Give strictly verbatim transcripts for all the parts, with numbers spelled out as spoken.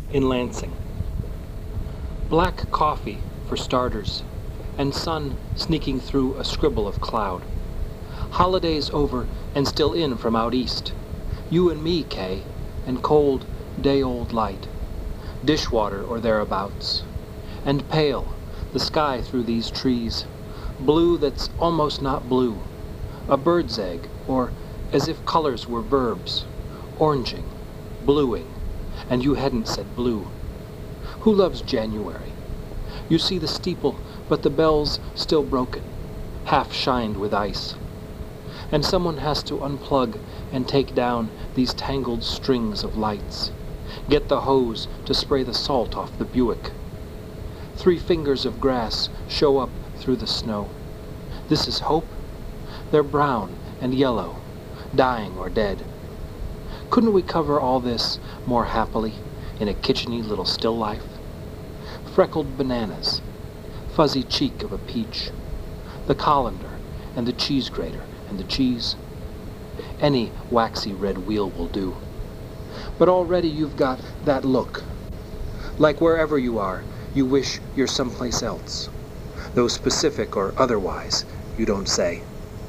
in Lansing. Black coffee, for starters, and sun sneaking through a scribble of cloud. Holidays over and still in from out east. You and me, Kay, and cold, day-old light. Dishwater or thereabouts. And pale, the sky through these trees. Blue that's almost not blue. A bird's egg, or as if colors were verbs. Oranging, bluing, and you hadn't said blue. Who loves January? You see the steeple, but the bell's still broken, half shined with ice. And someone has to unplug and take down these tangled strings of lights. Get the hose to spray the salt off the Buick. Three fingers of grass show up through the snow. This is hope? They're brown and yellow, dying or dead. Couldn't we cover all this more happily in a kitcheny little still life? Freckled bananas, fuzzy cheek of a peach, the colander and the cheese grater and the cheese. Any waxy red wheel will do. But already you've got that look. Like wherever you are, you wish you're someplace else. Though specific or otherwise, you don't say.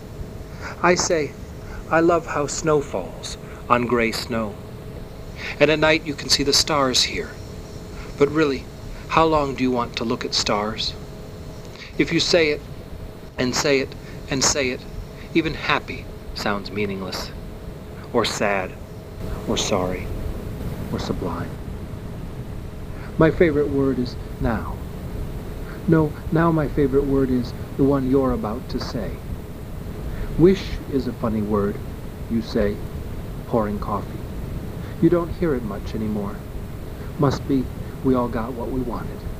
I say, I love how snow falls on gray snow. And at night you can see the stars here. But really, how long do you want to look at stars? If you say it, and say it, and say it, even happy sounds meaningless, or sad, or sorry, or sublime. My favorite word is now. No, now my favorite word is the one you're about to say. Wish is a funny word, you say, pouring coffee. You don't hear it much anymore. Must be we all got what we wanted.